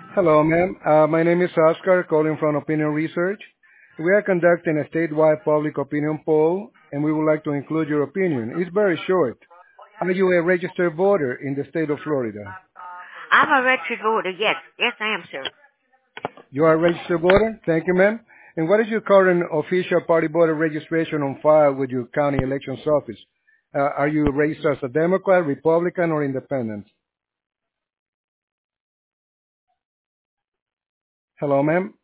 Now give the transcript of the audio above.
Hello, ma'am. My name is Oscar, calling from Opinion Research. We are conducting a statewide public opinion poll, and we would like to include your opinion. It's very short. Are you a registered voter in the state of Florida? I'm a registered voter. Yes, yes, I am, sir. You are a registered voter? Thank you, ma'am. And what is your current official party voter registration on file with your county elections office? Are you registered as a Democrat, Republican, or Independent? Hello, ma'am.